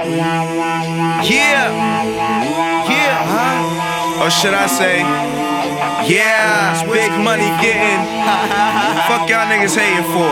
Yeah, or should I say, yeah, big money getting. Fuck y'all niggas hating for.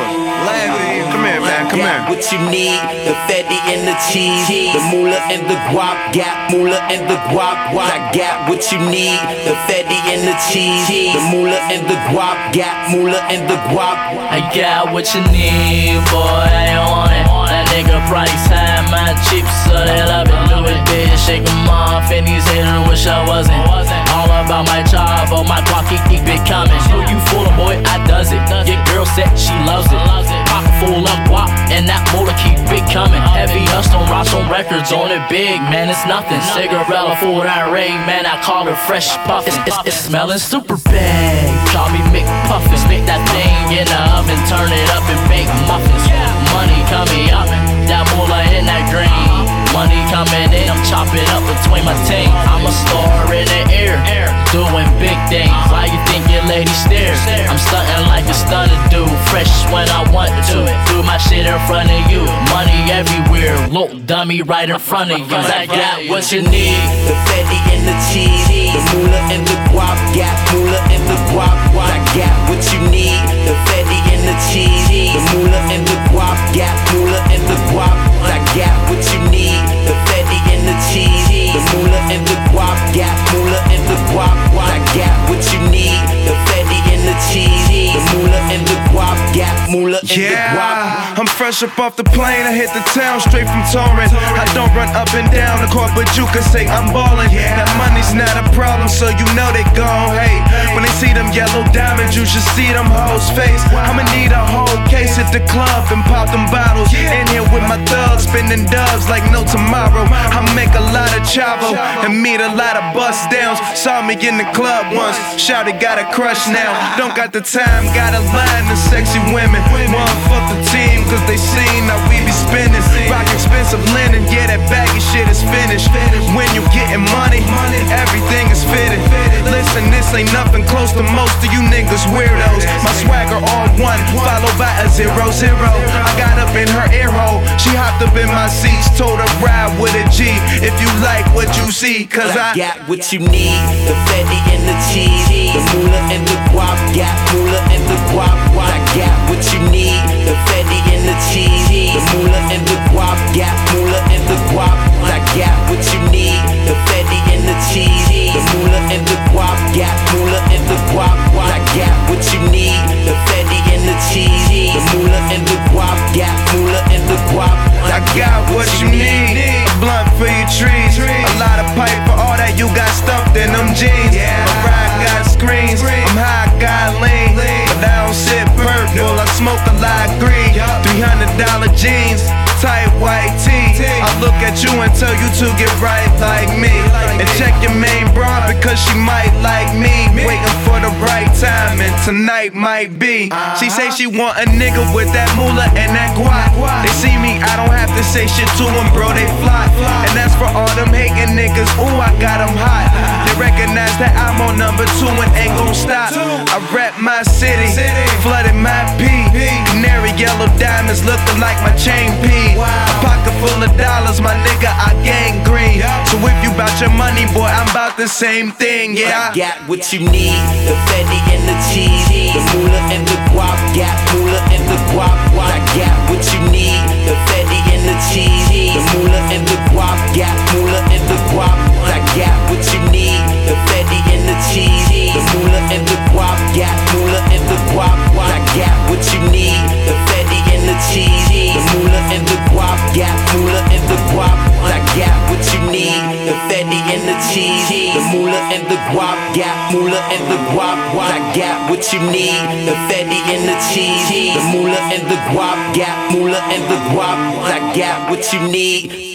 Come here, man, come here. What you need, the fatty and the cheese, the moolah and the guap, got moolah and the guap. I got what you need, the fatty and the cheese, the moolah and the guap, got moolah and the guap. I got what you need, boy, I don't want it. That nigga price high, my cheap, so they love it. Do it, bitch, shake 'em off, and these haters wish I wasn't. All about my job, oh my guap, keep it coming. Who you fooling, boy, I does it. Your girl said she loves it. Pocket full of guap, and that motor keep it coming. Heavy dust on rocks on records, on it big, man, it's nothing. Cigarella for that rain, man, I call her fresh puffin'. It's smelling super bad. Call me McPuffin, stick that thing in the oven, turn it up and bake muffins. Money coming up, that moolah in that green. Money coming in, I'm chopping up between my team. I'm a star in the air, doing big things. Why you think your lady stares? I'm stunting like a stunner dude, fresh when I want to. Do my shit in front of you, money everywhere. Look, dummy, right in front of you. I got what you need, the fatty and the cheese, the moolah and the guap, got moolah and the guap. I got what you need, the fatty and the cheese, the moolah and the guap, got moolah and the guap. I got what you need, the fatty and the cheese, the moolah and the guap, got moolah and the guap. I got what you need, the fatty and the cheese, the moolah and the guap, got moolah and the guap. I'm fresh up off the plane, I hit the town straight from Torrance. I don't run up and down the court, but you can say I'm ballin'. That money's not a problem, so you know they gon' hate. When they see them yellow diamonds, you should see them hoes' face. I'ma need a whole case at the club and pop them bottles. In here with my thugs, spinning dubs like no tomorrow. I make a lot of chavo and meet a lot of bust downs. Saw me in the club once, shouted got a crush now. Don't got the time, got a line of sexy women. One fuck the team, cause they seen how we be spinning. Rock expensive linen, yeah, that baggy shit is finished. When you getting money, everything is fitted. Listen, this ain't nothing close to most of you niggas weirdos. My swagger all one, followed by a 0-0. I got up in her ear hole, she hopped up in my seats, told her ride with a G. If you like what you see, cause I got what you need, the fatty and the cheese, the moolah and the guap, got moolah and the guap. I got what you need, the fatty and the cheese, the moolah and the guap, got moolah and the guap. I got what you need, the fatty and the cheese, the moolah and the guap, got moolah and the guap. I got what you need, the fatty and the cheese, the moolah and the guap, got moolah and the guap. I got what you need, a blunt for your trees, a lot of pipe for all that you got stuffed in them jeans. My ride got screens, I'm high, got lean, but I don't sit purple, I smoke a lot green. $300 jeans, tight white tee. I look at you and tell you to get right like me, and check your main broad because she might like me. Waiting for the right time and tonight might be. She say she want a nigga with that moolah and that guap. They see me, I don't have to say shit to them, bro, they fly. And that's for all them hating niggas, ooh, I got them hot. They recognize that I'm on number 2 and ain't gon' stop. I rep my city, flooded my P. Canary yellow diamonds looking like my chain P. A pocket full of dollars, my nigga, I gang green. So if you bout your money, boy, I'm bout the same thing, yeah. I got what you need, the fatty and the cheese, the moolah and the guap, got moolah and the guap. I got what you need, the fatty and the cheese, the moolah and the guap, got moolah and the guap. I got what you need, the fatty and the cheese, the moolah and the guap, got moolah and the guap. I got what you need, the fatty and the cheese, the moolah and the guap, got moolah and the guap. I got what you need, the fatty and the cheese, the moolah and the guap, got moolah and the guap. I got what you need, the fatty and the cheese, the moolah and the guap, got moolah and the guap. I got what you need.